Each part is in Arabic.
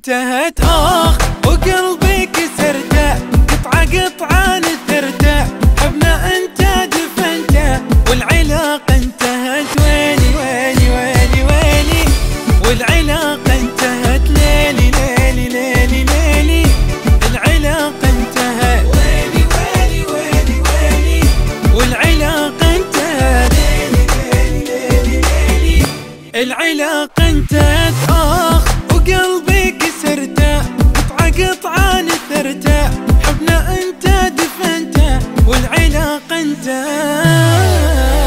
انتهت وقلبي كسرته، قطعة قطعة نثرته، حبنا انت دفنته والعلاقة انتهت. ويلي ويلي ويلي ويلي والعلاقة انتهت. ليلي ليلي ليلي ليلي العلاقة انتهت. ويلي ويلي ويلي ويلي والعلاقة انتهت. ليلي ليلي ليلي ليلي العلاقة انتهت. وقلبي كسرته، قطعة قطعة نثرته، حبنا انت دفنته والعلاقة انتهت.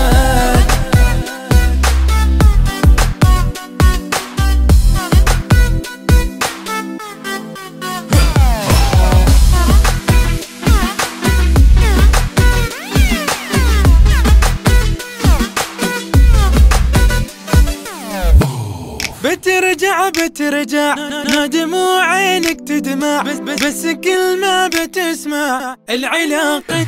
بترجع دموع عينك تدمع، بس كل ما بتسمع العلاقة.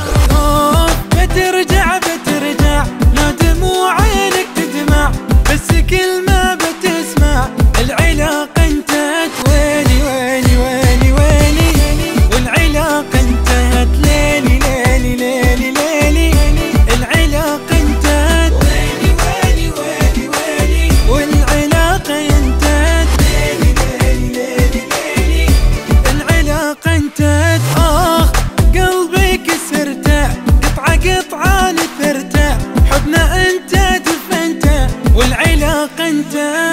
بترجع دموع عينك تدمع، بس كل ما بتسمع العلاقة انتهت. ويلي ويلي ويلي ويلي والعلاقة انتهت. ليلي ليلي ليلي ليلي العلاقة انتهت. ويلي ويلي ويلي ويلي والعلاقة انتهت. ليلي ليلي ليلي ليلي العلاقة انتهت. قلبي كسرته، قطعة قطعة نثرته، حبنا انت دفنته والعلاقة انتهت.